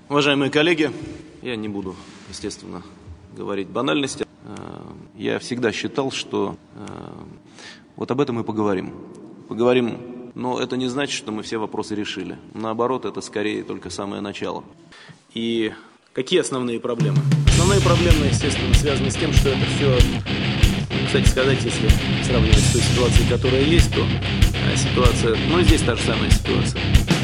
Уважаемые коллеги, я не буду, естественно, говорить банальности. Я всегда считал, что вот об этом мы поговорим. Но это не значит, что мы все вопросы решили. Наоборот, это скорее только самое начало. И какие основные проблемы? Основные проблемы, естественно, связаны с тем, что это все, кстати сказать, если сравнивать с той ситуацией, которая есть, то ситуация, здесь та же самая ситуация.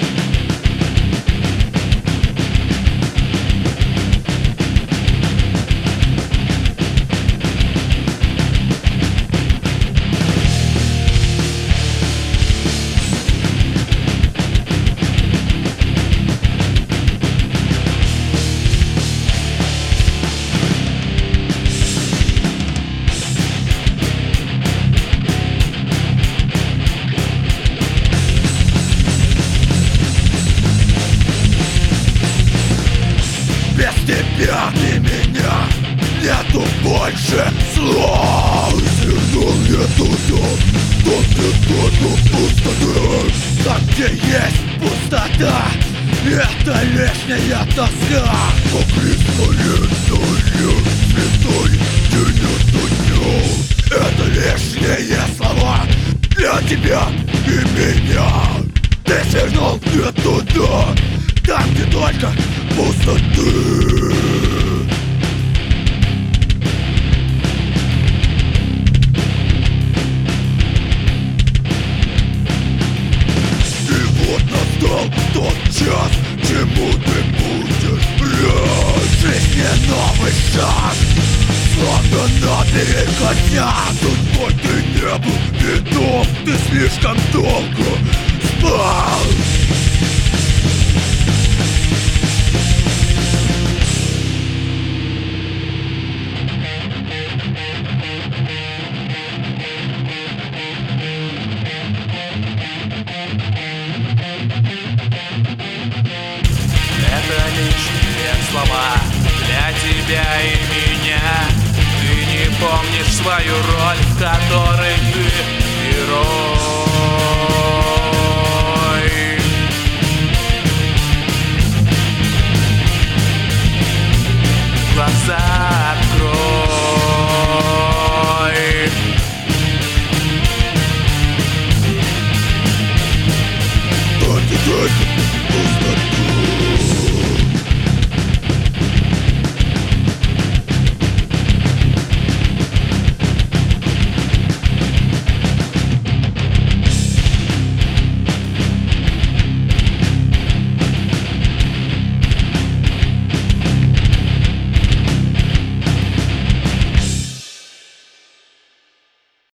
Без тебя и меня нету больше слов. Свернул не туда, тут пустота. Там, где есть пустота, это лишняя тоска. Покрестовенная святой день. Это лишние слова для тебя и меня. Ты свернул не туда, там, где только пустоты. И вот настал тот час, чему ты будешь рад. В жизни новый шаг, словно на перекосях. Судьбой ты не был ведом, ты слишком долго спал. Это лишние слова для тебя и меня. Ты не помнишь свою роль, в которой ты герой.